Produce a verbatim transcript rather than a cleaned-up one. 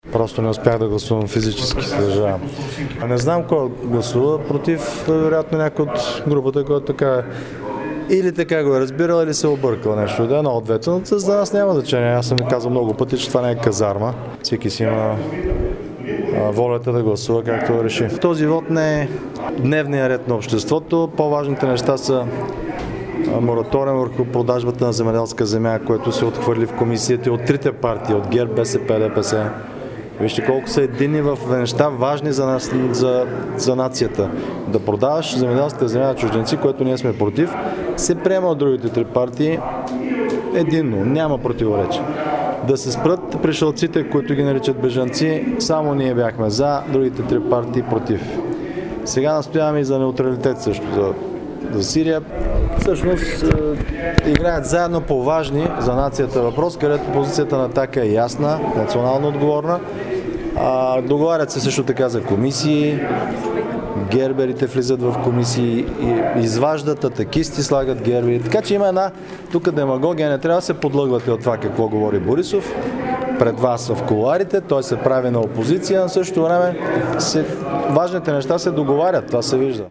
Просто не успях да гласувам физически, съжалявам. Не знам кой гласува против, вероятно някой от групата, който така или така го е разбирал, или се е объркал нещо. Да, едно от двете, но за нас няма значение. Аз съм ви казал много пъти, че това не е казарма. Всеки си има волята да гласува както реши. Този вод не е дневния ред на обществото. По-важните неща са мораториум върху продажбата на земеделска земя, което се отхвърли в комисията от трите партии, от ГЕРБ, БСП, ДПС. Вижте колко са единни в неща важни за, нас, за, за нацията. Да продаваш земеделската земя на чужденци, което ние сме против, се приема от другите три партии единно, няма противоречие. Да се спрат пришълците, които ги наричат бежанци, само ние бяхме за, другите три партии против. Сега настояваме и за неутралитет също за, за Сирия. Всъщност е, играят заедно по важни за нацията въпрос, където позицията на Атака е ясна, национално отговорна. А, договарят се също така за комисии, герберите влизат в комисии, и изваждат атакисти, слагат гербери. Така че има една тук демагогия, не трябва да се подлъгвате от това какво говори Борисов пред вас в кулоарите, той се прави на опозиция, на същото време се, важните неща се договарят, това се вижда.